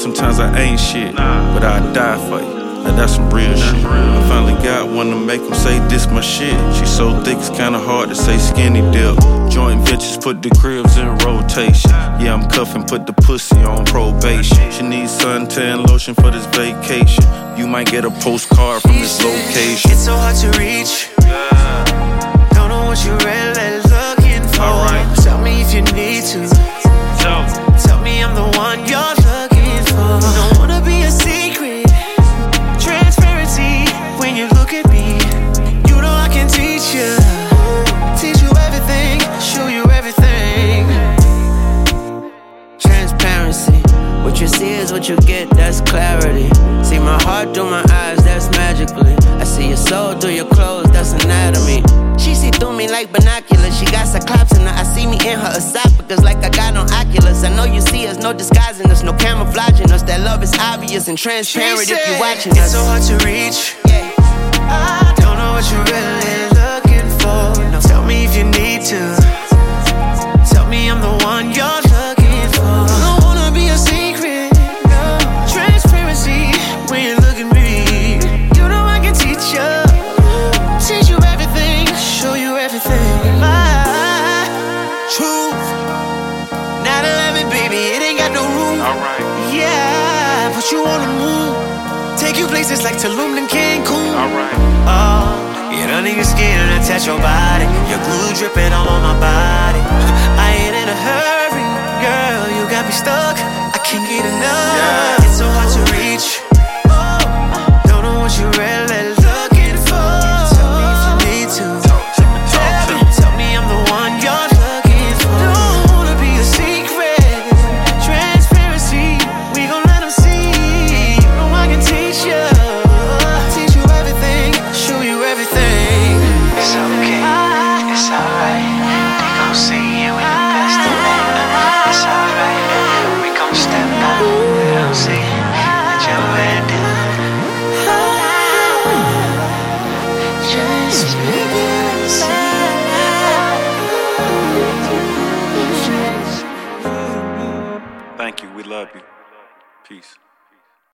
sometimes I ain't shit, but I'd die for you. Now that's some real shit. I finally got one to make him say this my shit. She so thick it's kinda hard to say skinny dip. Joint ventures put the cribs in rotation. Yeah, I'm cuffing, put the pussy on probation. She needs suntan lotion for this vacation. You might get a postcard from this location. It's so hard to reach. Don't know what you're really looking for. Tell me if you need to. Tell me I'm the one you're looking for. Don't wanna be a secret. Transparency when you look at me. You know I can teach you. Teach you everything, show you everything. Transparency. What you see is what you get, that's clarity. See my heart through my eyes, that's magically. I see your soul through your clothes, that's anatomy. She see through me like binoculars. She got cyclops in her. I see me in her esophagus like I got on Oculus. I know you see us, no disguising us, no camouflaging us. That love is obvious and transparent if you're watching us. It's so hard to reach. I don't know what you're really looking for. Now tell me if you need to. Tell me I'm the one you're looking for. I don't wanna be a secret. No. Transparency when you look at me. You know I can teach you. Teach you everything, show you everything. My truth. 9/11, baby, it ain't got no room. Alright. Yeah, put you on the moon. Take you places like Tulum and Cancun. Alright. Oh, get under your skin and attach your body. Your glue dripping all on my body. I ain't in a hurry, girl, you got me stuck. I can't get enough. Yeah. It's so hard to reach. Don't know what you're really looking for. Tell me if you need to. Tell me I'm the one you're looking for. Don't wanna be a secret. Transparency, we gon' let them see. You know I can teach you. Teach you everything, show you everything. It's okay, it's alright. They gon' see you in the best of me. It's alright, we gon' step out. They don't see that you're ready. Just Thank you, we love you. Peace.